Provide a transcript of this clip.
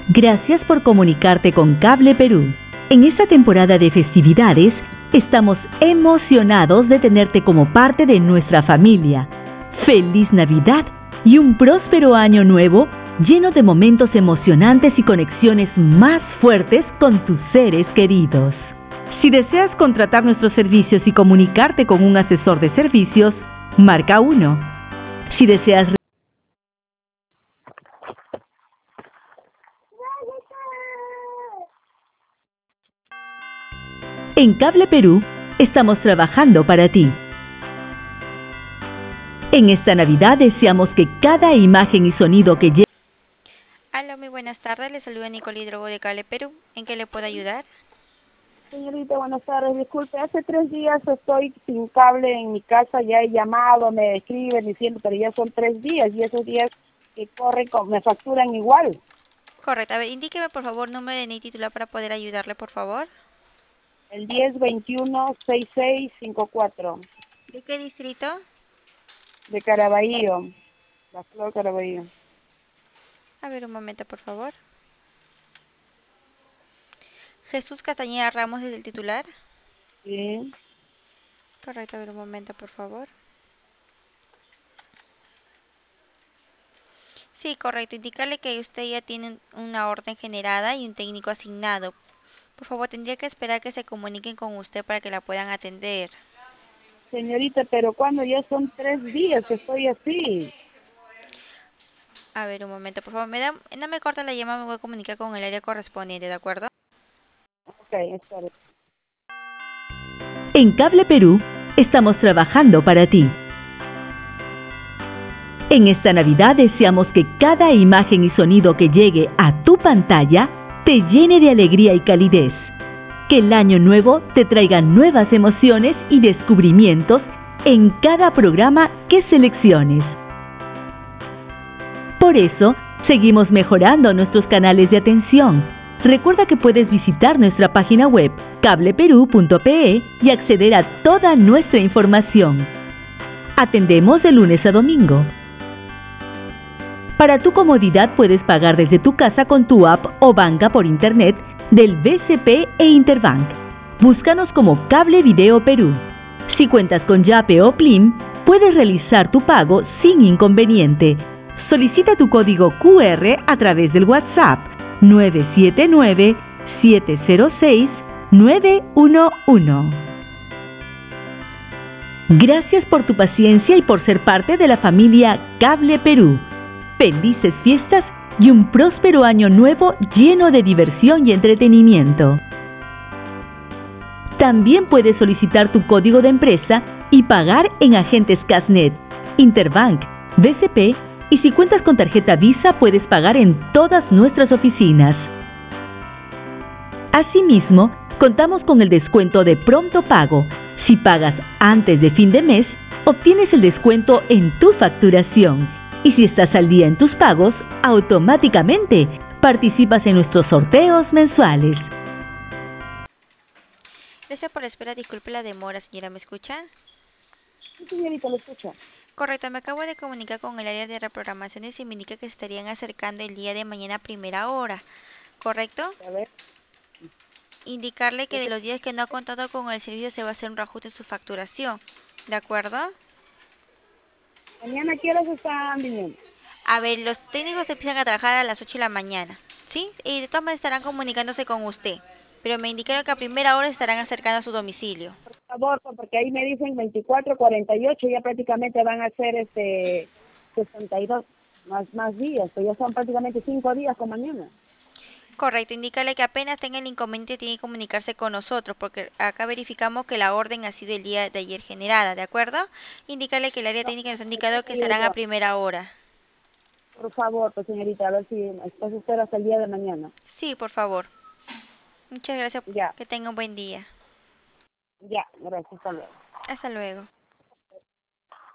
Gracias por comunicarte con Cable Perú. En esta temporada de festividades, estamos emocionados de tenerte como parte de nuestra familia. ¡Feliz Navidad y un próspero año nuevo lleno de momentos emocionantes y conexiones más fuertes con tus seres queridos! Si deseas contratar nuestros servicios y comunicarte con un asesor de servicios, marca 1. Si deseas En Cable Perú, estamos trabajando para ti. En esta Navidad deseamos que cada imagen y sonido que llegue... Hola, muy buenas tardes. Le saluda Nicole Hidrogo de Cable Perú. ¿En qué le puedo ayudar? Señorita, buenas tardes. Disculpe, hace 3 días estoy sin cable en mi casa, ya he llamado, me escriben diciendo, pero ya son 3 días y esos días que corren me facturan igual. Correcto. A ver, indíqueme por favor número de NIE titular para poder ayudarle, por favor. El 1021-6654 ¿De qué distrito? de Caraballo, la Flor Caraballo. A ver, un momento, por favor. Jesús Castañeda Ramos es el titular. Sí. Correcto, a ver, un momento, por favor. Sí, correcto. Indicarle que usted ya tiene una orden generada y un técnico asignado. Por favor, tendría que esperar que se comuniquen con usted para que la puedan atender. Señorita, pero cuando ya son 3 días que estoy así. A ver, un momento, por favor. No me corta la llamada, me voy a comunicar con el área correspondiente, ¿de acuerdo? Ok, espera. En Cable Perú, estamos trabajando para ti. En esta Navidad deseamos que cada imagen y sonido que llegue a tu pantalla te llene de alegría y calidez. Que el año nuevo te traiga nuevas emociones y descubrimientos en cada programa que selecciones. Por eso, seguimos mejorando nuestros canales de atención. Recuerda que puedes visitar nuestra página web cableperú.pe y acceder a toda nuestra información. Atendemos de lunes a domingo. Para tu comodidad puedes pagar desde tu casa con tu app o banca por internet del BCP e Interbank. Búscanos como Cable Video Perú. Si cuentas con Yape o Plim, puedes realizar tu pago sin inconveniente. Solicita tu código QR a través del WhatsApp 979-706-911. Gracias por tu paciencia y por ser parte de la familia Cable Perú. Felices fiestas y un próspero año nuevo lleno de diversión y entretenimiento. También puedes solicitar tu código de empresa y pagar en agentes Casnet, Interbank, BCP y si cuentas con tarjeta Visa puedes pagar en todas nuestras oficinas. Asimismo, contamos con el descuento de pronto pago. Si pagas antes de fin de mes, obtienes el descuento en tu facturación. Y si estás al día en tus pagos, automáticamente participas en nuestros sorteos mensuales. Gracias por la espera, disculpe la demora, señora, ¿me escucha? Sí, señorita, lo escucho. Correcto, me acabo de comunicar con el área de reprogramaciones y me indica que se estarían acercando el día de mañana a primera hora, ¿correcto? A ver. Indicarle que de los días que no ha contado con el servicio se va a hacer un reajuste en su facturación, ¿de acuerdo? Mañana, ¿qué horas están viniendo? A ver, los técnicos empiezan a trabajar a las 8 de la mañana, ¿sí? Y de todas maneras estarán comunicándose con usted, pero me indicaron que a primera hora estarán acercando a su domicilio. Por favor, porque ahí me dicen 24, 48, ya prácticamente van a ser 62 más días, pues ya son prácticamente 5 días con mañana. Correcto, indícale que apenas tenga el inconveniente tiene que comunicarse con nosotros, porque acá verificamos que la orden ha sido el día de ayer generada, ¿de acuerdo? Indícale que el área No, técnica nos ha está indicado que estarán a seguro. primera hora. Por favor, pues señorita, a ver si después espero hasta el día de mañana. Sí, por favor. Muchas gracias, Ya, que tenga un buen día. ya, gracias, hasta luego. Hasta luego.